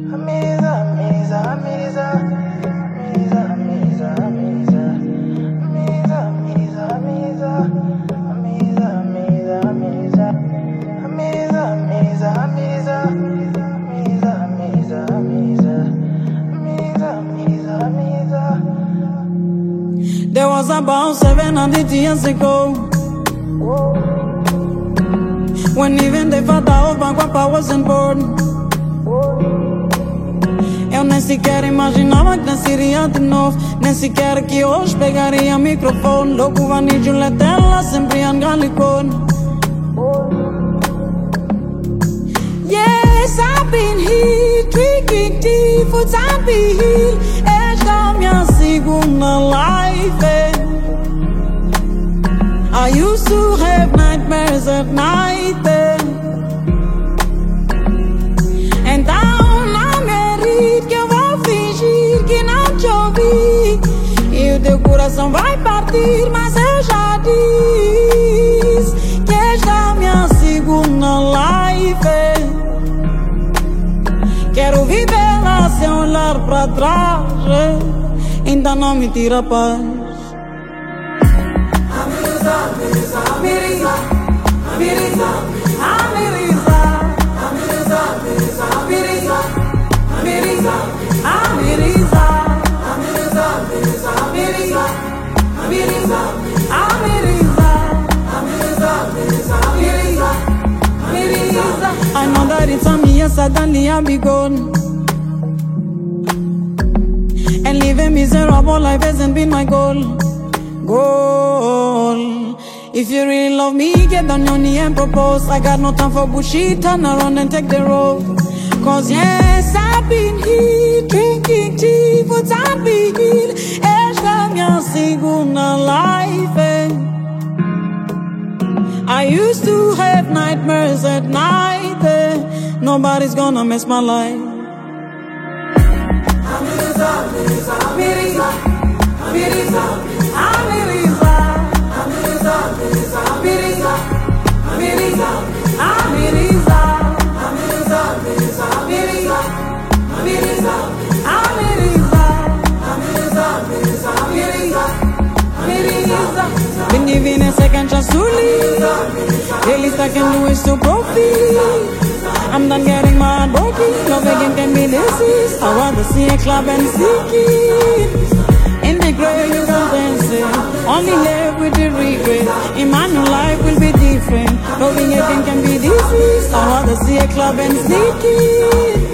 Amazing, amazing, amazing. There was about 700 years ago, when even the father of my papa wasn't born. Eu nem sequer imaginava que nasceria de novo, nem sequer que hoje pegaria microfone. Louco vanídio letela, sempre angalicone. Yes, I've been here, drinking tea for time be here. Esta é minha segunda life. I used to have nightmares at night. Então não me rir, que eu vou fingir que não te ouvi. E o teu coração vai partir, mas eu já disse que esta é minha segunda life. Quero vivê-la sem olhar pra trás, ainda não me tira a paz. Amiriza, Amiriza, Amiriza, Amiriza, Amiriza, Amiriza, Amiriza, Amiriza, Amiriza, Amiriza, Amiriza, Amiriza, Amiriza. I know that it's on me, yes, suddenly I'll be gone. And living miserable life hasn't been my goal. If you really love me, get down on knee and propose. I got no time for bullshit, turn around and take the road. Cause yes, I've been here, drinking tea for time be healed. Esta é minha segunda life. I used to have nightmares at night. Nobody's gonna mess my life. Amiriza, Amiriza, Amiriza, Amiriza, Amiriza, Amiriza, Amiriza, Amiriza, Amiriza, Amiriza, Amiriza, Amiriza, Amiriza, Amiriza, Amiriza. Been given a second chance to leave. The least I can do is to profit. I'm done getting my heart broken. Love again can be diseased. I rather see a club and seek it. In the grave you can dance it. Only live with the regret. In my new life will be different. Loving again can be diseased. I rather see a club and seek it.